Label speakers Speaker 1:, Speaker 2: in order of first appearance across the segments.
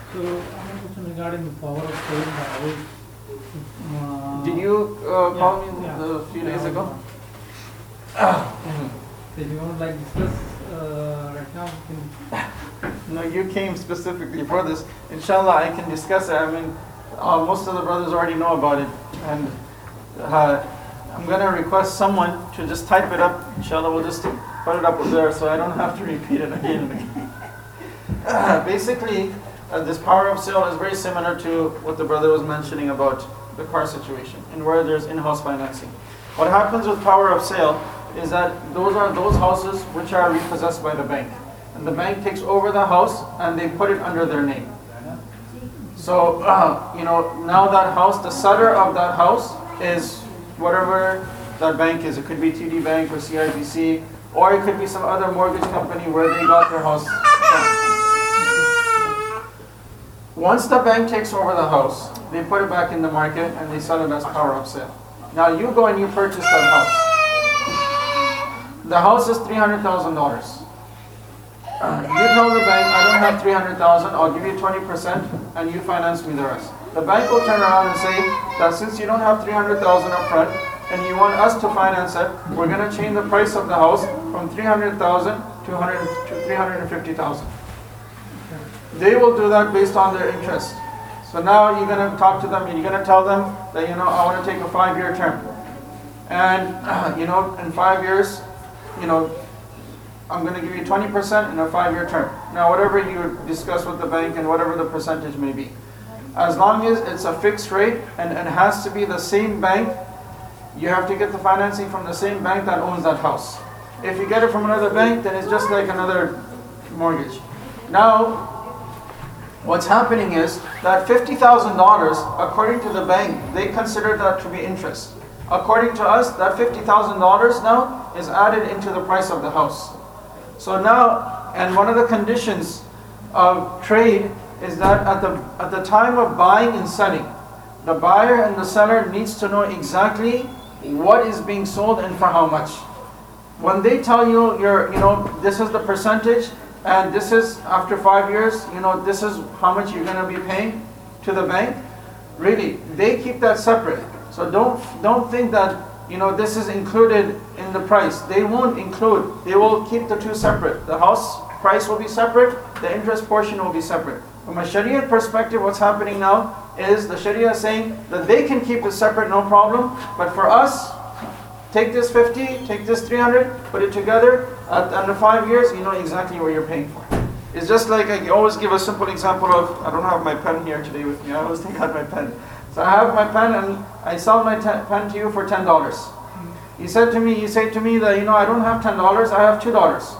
Speaker 1: So, I have a question regarding the power of selling the house.
Speaker 2: Did you call me
Speaker 1: yeah.
Speaker 2: a few days ago?
Speaker 1: If you want like discuss right now, we can.
Speaker 2: No, you came specifically for this. Inshallah, I can discuss it. I mean, most of the brothers already know about it. And I'm going to request someone to just type it up. Inshallah, we'll just put it up there so I don't have to repeat it again and again. Basically, this power of sale is very similar to what the brother was mentioning about the car situation and where there's in-house financing. What happens with power of sale is that those are those houses which are repossessed by the bank. And the bank takes over the house and they put it under their name. So, now that house, the seller of that house is whatever that bank is. It could be TD Bank or CIBC, or it could be some other mortgage company where they got their house from. Once the bank takes over the house, they put it back in the market and they sell it as power of sale. Now you go and you purchase that house. The house is $300,000. You tell the bank, I don't have $300,000, I'll give you 20% and you finance me the rest. The bank will turn around and say that since you don't have $300,000 up front and you want us to finance it, we're going to change the price of the house from $300,000 to $350,000. They will do that based on their interest. So now you're going to talk to them and you're going to tell them that, I want to take a 5-year term. And, in 5 years, I'm going to give you 20% in a 5-year term. Now, whatever you discuss with the bank and whatever the percentage may be. As long as it's a fixed rate and it has to be the same bank, you have to get the financing from the same bank that owns that house. If you get it from another bank, then it's just like another mortgage. Now, what's happening is that $50,000, according to the bank, they consider that to be interest. According to us, that $50,000 now is added into the price of the house. So now, and one of the conditions of trade is that at the time of buying and selling, the buyer and the seller needs to know exactly what is being sold and for how much. When they tell you, this is the percentage, and this is after 5 years, this is how much you're going to be paying to the bank. Really, they keep that separate. So don't think that this is included in the price. They won't include. They will keep the two separate. The house price will be separate. The interest portion will be separate. From a Sharia perspective, what's happening now is the Sharia is saying that they can keep it separate, no problem. But for us, take this 50, take this 300, put it together. Under 5 years, you know exactly what you're paying for. It's just like I always give a simple example of, I don't have my pen here today with me. I always take out my pen. So I have my pen and I sell my pen to you for $10. You say to me that, I don't have $10, I have $2.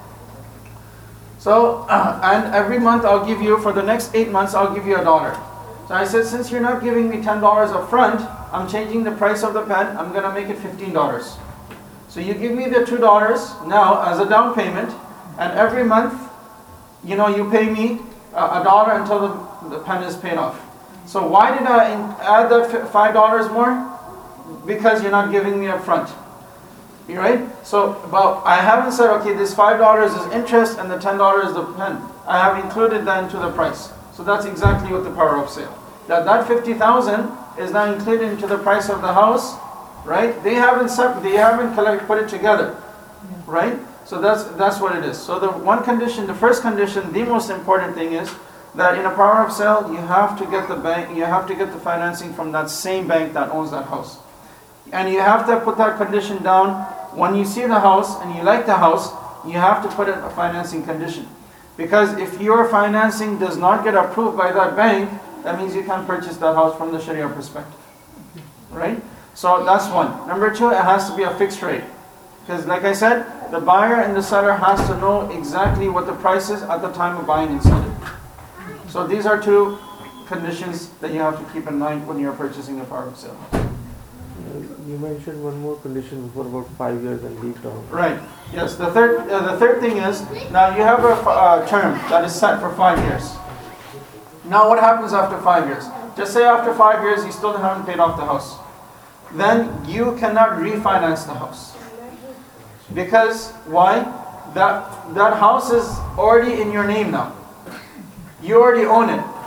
Speaker 2: So, and every month I'll give you, for the next 8 months, I'll give you $1. So I said, since you're not giving me $10 up front, I'm changing the price of the pen, I'm going to make it $15. So you give me the $2 now as a down payment, and every month, you pay me $1 until the pen is paid off. So why did I add that $5 more? Because you're not giving me up front. You right? So, but I haven't said, okay, this $5 is interest and the $10 is the pen. I have included that into the price. So that's exactly what the power of sale. That $50,000 is now included into the price of the house, right? They haven't put it together, right? So that's what it is. So the first condition, the most important thing is that in a power of sale, you have to get the financing from that same bank that owns that house. And you have to put that condition down. When you see the house and you like the house, you have to put in a financing condition. Because if your financing does not get approved by that bank, that means you can't purchase that house from the Sharia perspective. Right? So that's one. Number two, it has to be a fixed rate. Because like I said, the buyer and the seller has to know exactly what the price is at the time of buying and selling. So these are two conditions that you have to keep in mind when you're purchasing a power of sale.
Speaker 3: You mentioned one more condition before about 5 years and leave down.
Speaker 2: Right. Yes. The third thing is, now you have a term that is set for 5 years. Now what happens after 5 years? Just say after 5 years you still haven't paid off the house. Then you cannot refinance the house. Because why? That house is already in your name now. You already own it.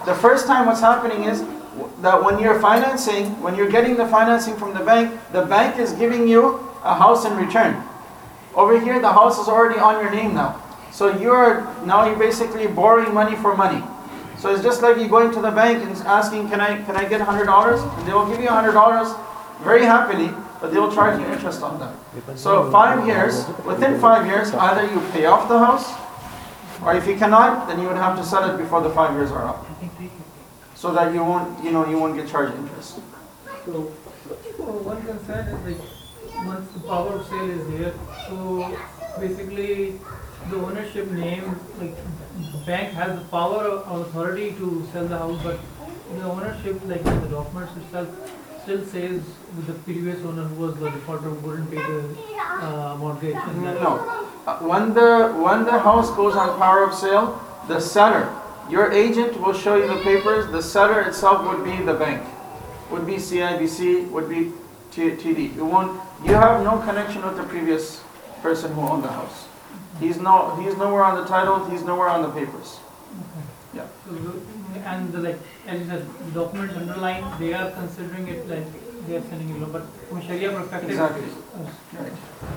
Speaker 2: The first time what's happening is that when you're financing, when you're getting the financing from the bank is giving you a house in return. Over here, the house is already on your name now. So you're basically borrowing money for money. So it's just like you going to the bank and asking, can I get $100? And they will give you $100 very happily, but they will charge you interest on that. So 5 years, within 5 years, either you pay off the house, or if you cannot, then you would have to sell it before the 5 years are up, so that you won't get charged interest.
Speaker 1: So one concern is like once the power of sale is there, so basically the ownership name, like the bank has the power or authority to sell the house, but the ownership, like in the documents itself, still says with the previous owner who was the defaulter who wouldn't pay the mortgage. And that.
Speaker 2: No. When the house goes on power of sale, the seller, your agent will show you the papers. The seller itself would be the bank, would be CIBC, would be TD. You have no connection with the previous person who owned the house. He's nowhere on the title. He's nowhere on the papers.
Speaker 1: Okay. Yeah. So, and like as you said, documents underlined, they are considering it like they are sending it, but from Sharia perspective,
Speaker 2: exactly. Right.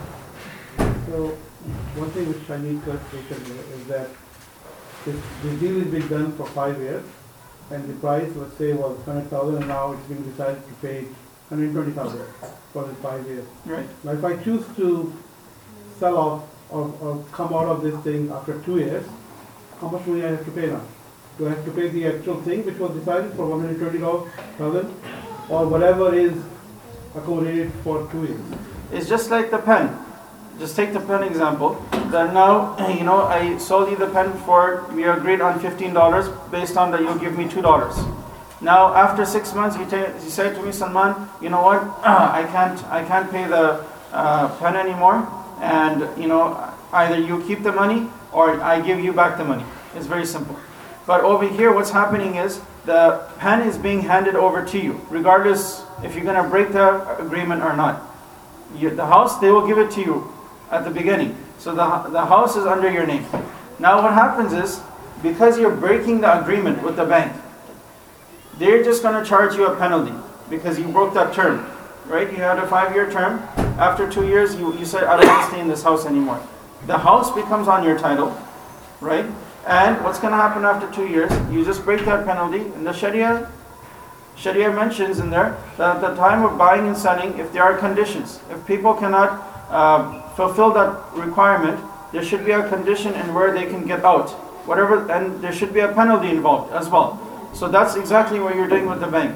Speaker 4: So one thing which I need clarification here is that the deal is being done for 5 years, and the price, let's say, was 100,000, and now it's being decided to pay 120,000 for the 5 years.
Speaker 2: Right.
Speaker 4: Now, if I choose to sell off or come out of this thing after 2 years, how much money I have to pay now? Do I have to pay the actual thing which was decided for 120,000, or whatever is accommodated for 2 years?
Speaker 2: It's just like the pen. Just take the pen example. That now, I sold you the pen we agreed on $15 based on that you'll give me $2. Now, after 6 months, you say to me, Salman, you know what? I can't pay the pen anymore, and either you keep the money or I give you back the money. It's very simple. But over here, what's happening is the pen is being handed over to you, regardless if you're going to break the agreement or not. The house, they will give it to you at the beginning. So the house is under your name. Now what happens is, because you're breaking the agreement with the bank, they're just going to charge you a penalty because you broke that term, right? You had a 5-year term. After 2 years, you said, I don't want to stay in this house anymore. The house becomes on your title, right? And what's going to happen after 2 years? You just break that penalty. And the Sharia mentions in there that at the time of buying and selling, if there are conditions, if people cannot fulfill that requirement, there should be a condition in where they can get out. And there should be a penalty involved as well. So that's exactly what you're doing with the bank.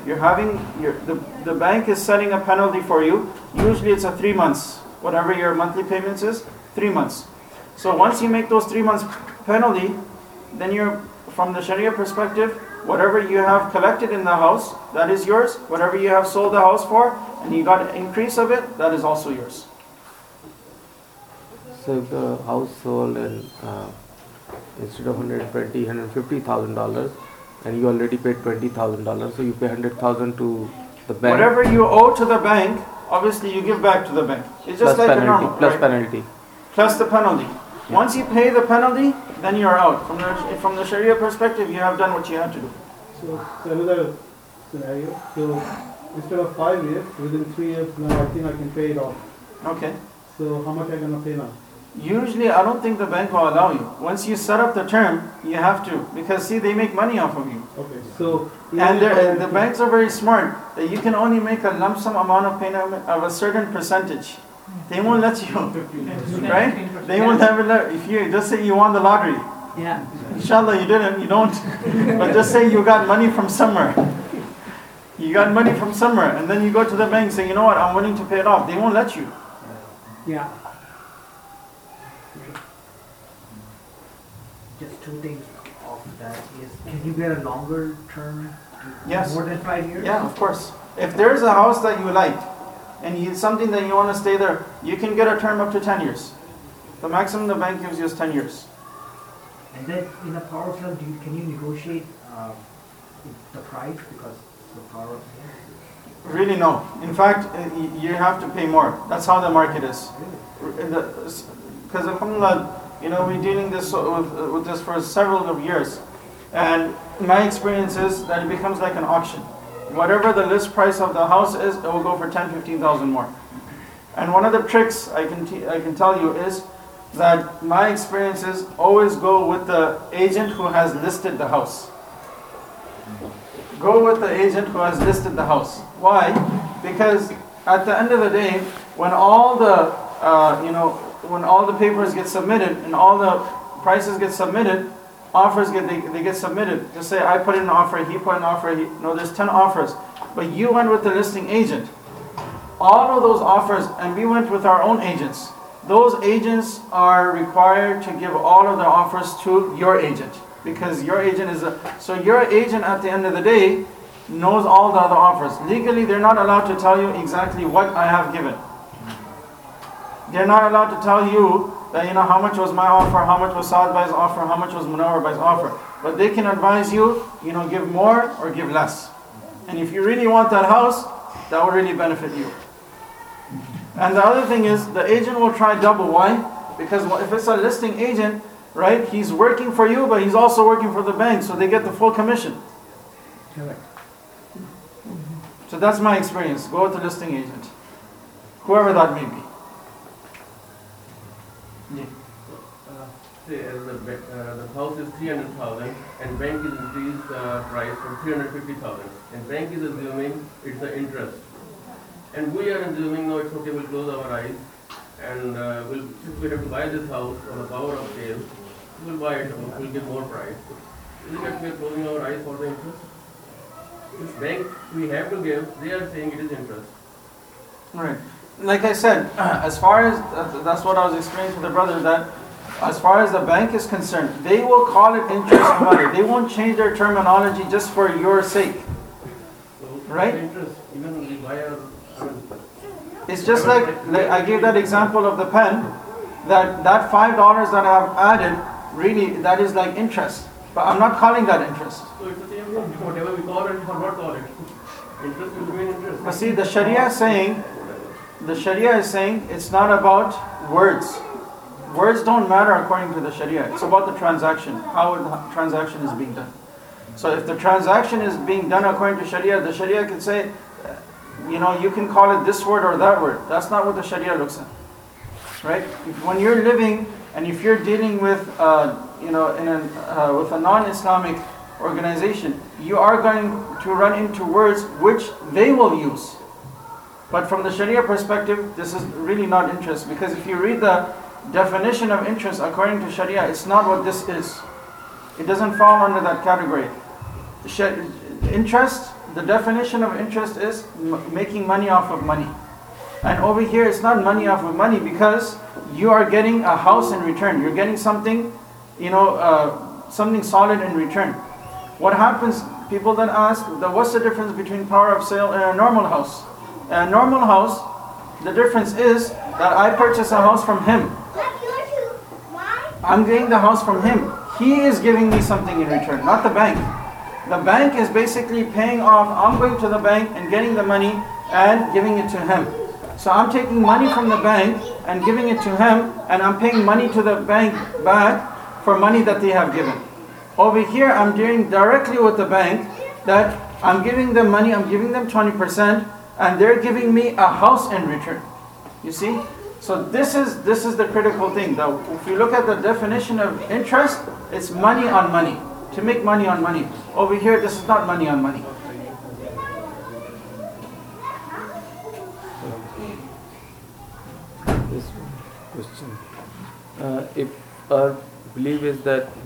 Speaker 2: The bank is setting a penalty for you. Usually it's a 3 months, whatever your monthly payments is, 3 months. So once you make those 3 months penalty, then from the Sharia perspective, whatever you have collected in the house, that is yours. Whatever you have sold the house for, and you got an increase of it, that is also yours.
Speaker 3: So if the house sold and instead of $150,000, and you already paid $20,000, so you pay $100,000 to the bank.
Speaker 2: Whatever you owe to the bank, obviously you give back to the bank. It's just
Speaker 3: plus
Speaker 2: like
Speaker 3: penalty,
Speaker 2: a normal,
Speaker 3: plus
Speaker 2: right?
Speaker 3: penalty.
Speaker 2: Plus the penalty. Yeah. Once you pay the penalty, then you're out. From the Sharia perspective, you have done what you had to do.
Speaker 4: So another scenario. So instead of 5 years, within 3 years now, I think I can pay it off.
Speaker 2: Okay.
Speaker 4: So how much am I going to pay now?
Speaker 2: Usually, I don't think the bank will allow you. Once you set up the term, you have to. Because, see, they make money off of you.
Speaker 4: Okay, so...
Speaker 2: And the banks are very smart. That you can only make a lump sum amount of payment of a certain percentage. They won't let you. Right? They won't ever let... If you just say you won the lottery.
Speaker 1: Yeah.
Speaker 2: Inshallah, you didn't. You don't. But just say you got money from somewhere. You got money from somewhere. And then you go to the bank and say, you know what, I'm willing to pay it off. They won't let you.
Speaker 1: Yeah.
Speaker 5: Just 2 things off that is, can you get a longer term?
Speaker 2: Yes.
Speaker 5: More than 5 years?
Speaker 2: Yeah, of course. If there's a house that you like, and it's something that you want to stay there, you can get a term up to 10 years. The maximum the bank gives you is 10 years.
Speaker 5: And then in a power of sale, can you negotiate the price because the power of sale?
Speaker 2: Really, no. In fact, you have to pay more. That's how the market is. Because alhamdulillah, we're dealing with this for several of years. And my experience is that it becomes like an auction. Whatever the list price of the house is, it will go for 10, 15,000 more. And one of the tricks I can tell you is that my experience is always go with the agent who has listed the house. Go with the agent who has listed the house. Why? Because at the end of the day, when all the when all the papers get submitted and all the prices get submitted, they get submitted. Just say I put in an offer, he put in an offer. There's 10 offers, but you went with the listing agent. All of those offers, and we went with our own agents. Those agents are required to give all of their offers to your agent, because your agent so your agent at the end of the day knows all the other offers. Legally, they're not allowed to tell you exactly what I have given. They're not allowed to tell you that how much was my offer, how much was Saad Bhai's offer, how much was Munawar Bhai's offer. But they can advise you, give more or give less. And if you really want that house, that will really benefit you. And the other thing is, the agent will try double. Why? Because if it's a listing agent, right, he's working for you, but he's also working for the bank, so they get the full commission.
Speaker 5: Correct.
Speaker 2: So that's my experience. Go with the listing agent, whoever that may be.
Speaker 6: Say the house is 300,000 and bank is increased price from 350,000, and bank is assuming it's the interest, and we are assuming no, it's okay, we'll close our eyes and since we have to buy this house on the power of sale, we'll buy it, we'll get more price. Isn't it we are closing our eyes for the interest? This bank we have to give, they are saying it is interest.
Speaker 2: Right. Like I said, as far as that's what I was explaining to the brother, that as far as the bank is concerned, they will call it interest no matter. They won't change their terminology just for your sake.
Speaker 6: So
Speaker 2: Right?
Speaker 6: interest, even we buy our,
Speaker 2: It's just like I gave that example of the pen, that $5 that I have added, really that is like interest. But I'm not calling that interest.
Speaker 6: so it's the same thing, whatever we call it or not call it. Interest will remain interest.
Speaker 2: But see, the Sharia is saying it's not about words. Words don't matter according to the Sharia. It's about the transaction, how the transaction is being done. So if the transaction is being done according to Sharia, the Sharia can say, you can call it this word or that word. That's not what the Sharia looks at, right? When you're living and if you're dealing with, with a non-Islamic organization, you are going to run into words which they will use. But from the Sharia perspective, this is really not interest, because if you read the definition of interest according to Sharia, it's not what this is. It doesn't fall under that category. Interest, the definition of interest is making money off of money. And over here, it's not money off of money, because you are getting a house in return. You're getting something, something solid in return. What happens, people then ask, what's the difference between power of sale and a normal house? A normal house, the difference is that I purchase a house from him. I'm getting the house from him. He is giving me something in return, not the bank. The bank is basically paying off. I'm going to the bank and getting the money and giving it to him. So I'm taking money from the bank and giving it to him, and I'm paying money to the bank back for money that they have given. Over here, I'm dealing directly with the bank, that I'm giving them money, I'm giving them 20%, and they're giving me a house in return. You see? So this is the critical thing. If you look at the definition of interest, it's money on money. To make money on money. Over here, this is not money on money.
Speaker 3: This question. If our belief is that